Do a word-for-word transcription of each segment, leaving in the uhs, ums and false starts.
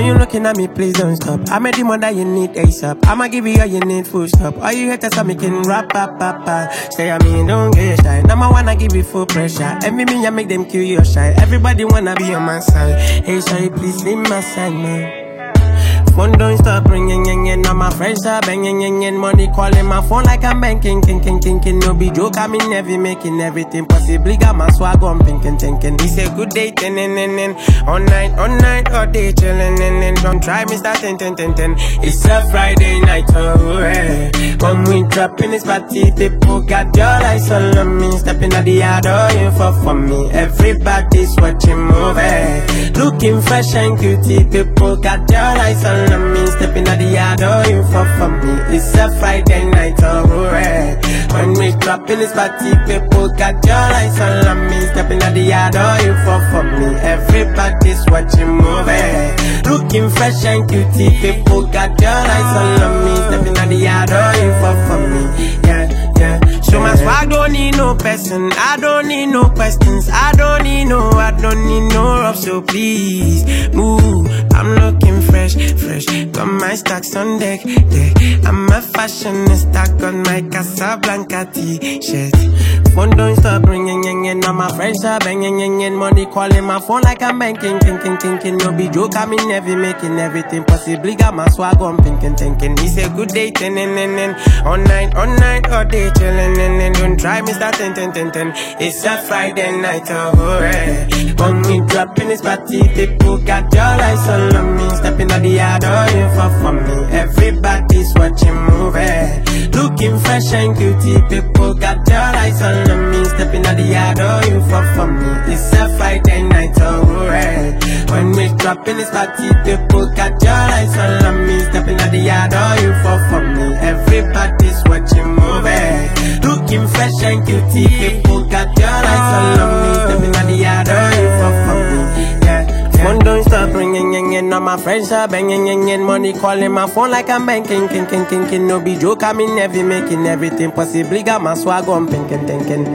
When you looking at me, please don't stop. I'm a demon that you need ASAP. I'ma give you all you need, full stop. All you haters are making rap, rap, rap, rap. Say I mean, don't get shy. Number one, I give you full pressure. Every me, I make them kill your shy. Everybody wanna be on my side. Hey, shy, please leave my side, man. Phone don't stop ringing, ring, ring. Now my friends are banging, ring, ring. Money calling my phone like I'm banking, king, king, king, king. No be joke, I'm in heavy, making everything possibly. Got my swag on, pinking, thinking. It's a good day, ten, ten, ten, ten. All night, all night, all day, chillin', and then don't try me, start ten, ten, ten, ten. It's a Friday night, oh, hey. When we drop in this party, people got your eyes all on me. Stepping at the yard, oh, you fall for me. Everybody's watching movie. Looking fresh and cutie, people got your eyes all on me. Stepping at the yard, oh, you fall for me. It's a Friday night, oh, hey. When we drop in this party, people got your eyes all on me. Stepping at the yard, oh, you fall for me. Everybody's watching movie. Looking fresh and cutie, people got your eyes all on me. Stepping at the yard, oh, you fall for me. Yeah, yeah. So my swag don't need no person. I don't need no questions. I don't need no, I don't need no rough. So please move. I'm looking fresh, fresh. Got my stacks on deck, deck. I'm a fashionista, got my Casablanca t-shirt. Phone don't stop ringing, ringing. Now my friends are banging, ringing. Money calling my phone like I'm banking, thinking, thinking. No be joke, I'm in heavy, making everything possibly. Got my swag on, pinking, thinking. It's a good day, ten, ten, ten, ten. All night, all night, all day, chillin', and then don't try me, start ten, ten, ten, ten. It's a Friday night, oh, hey. When we drop in this party, people got your eyes all on me. Stepping at the yard, oh, you fall for me. Everybody's watching movie. Looking fresh and cutie, people got your eyes all on me. Stepping at the yard, oh, you fall for me. It's a Friday night, oh, hey. When we drop in this party, people got your eyes all on me. Stepping at the yard, oh, you fall for me. Everybody's watching movie. Looking fresh and cutie, people got your eyes all on me. Stepping at the yard, oh, you fall for me. Yeah. Phone don't stop ringing, ringing. Now my friends are banging, ringing. Money calling my phone like I'm banking, king, king, king, king. No be joke, I'm in heavy, making everything possibly. Got my swag on, pinking, thinking.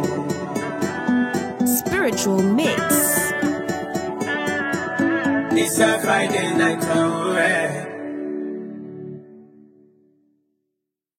Spiritual mix. It's a Friday night, oh, hey.